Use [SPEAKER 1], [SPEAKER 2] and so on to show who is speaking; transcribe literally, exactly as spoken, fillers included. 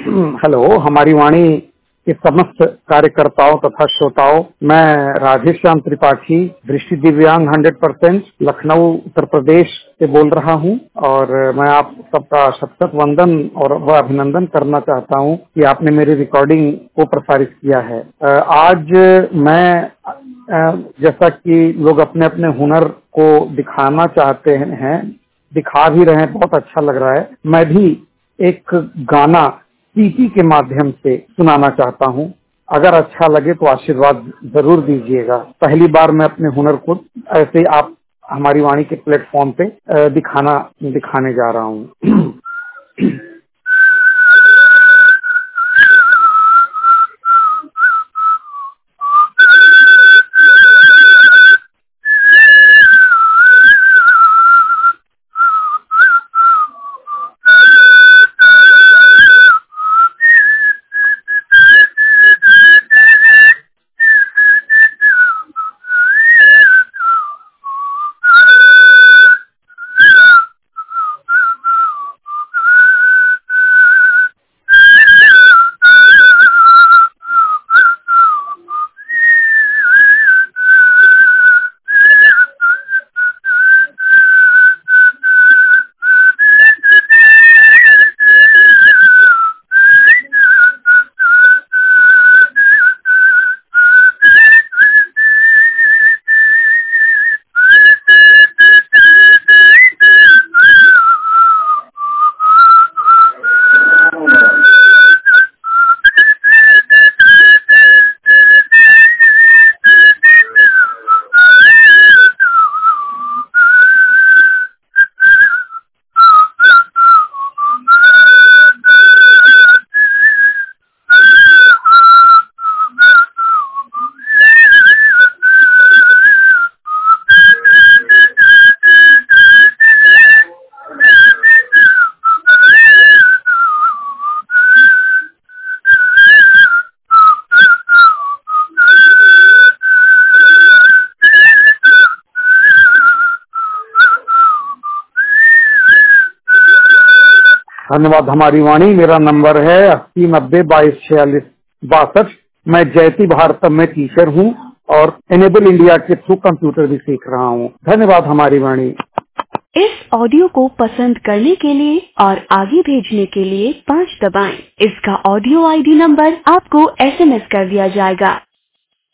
[SPEAKER 1] Hello, हमारी वाणी के समस्त कार्यकर्ताओं तथा श्रोताओं, मैं राधेश्याम त्रिपाठी, दृष्टि दिव्यांग हंड्रेड परसेंट लखनऊ उत्तर प्रदेश से बोल रहा हूं और मैं आप सबका शत शत वंदन और अभिनंदन करना चाहता हूं कि आपने मेरी रिकॉर्डिंग को प्रसारित किया है। आज मैं, जैसा कि लोग अपने अपने हुनर को दिखाना चाहते हैं, दिखा भी रहे हैं, बहुत अच्छा लग रहा है। मैं भी एक गाना सीटी के माध्यम से सुनाना चाहता हूं। अगर अच्छा लगे तो आशीर्वाद जरूर दीजिएगा। पहली बार मैं अपने हुनर को ऐसे आप हमारी वाणी के प्लेटफॉर्म पे दिखाना दिखाने जा रहा हूं। धन्यवाद। हमारी वाणी, मेरा नंबर है अस्सी नब्बे बाईस छियालीस बासठ। मैं जयती भारतम में टीचर हूं और एनेबल इंडिया के थ्रू कंप्यूटर भी सीख रहा हूं। धन्यवाद हमारी वाणी।
[SPEAKER 2] इस ऑडियो को पसंद करने के लिए और आगे भेजने के लिए पाँच दबाएं। इसका ऑडियो आईडी नंबर आपको एसएमएस कर दिया जाएगा।